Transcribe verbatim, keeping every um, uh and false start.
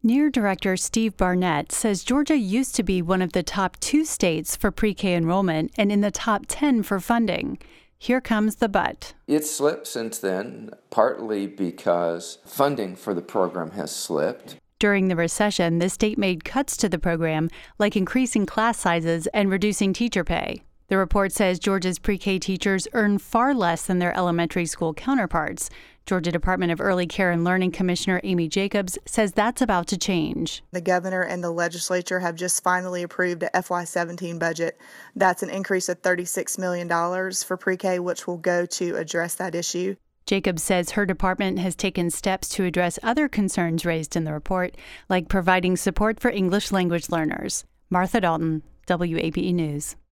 N E A R Director Steve Barnett says Georgia used to be one of the top two states for pre-K enrollment and in the top ten for funding. Here comes the but. It's slipped since then, partly because funding for the program has slipped. During the recession, the state made cuts to the program, like increasing class sizes and reducing teacher pay. The report says Georgia's pre-K teachers earn far less than their elementary school counterparts. Georgia Department of Early Care and Learning Commissioner Amy Jacobs says that's about to change. The governor and the legislature have just finally approved a F Y seventeen budget. That's an increase of thirty-six million dollars for pre-K, which will go to address that issue. Jacobs says her department has taken steps to address other concerns raised in the report, like providing support for English language learners. Martha Dalton, W A B E News.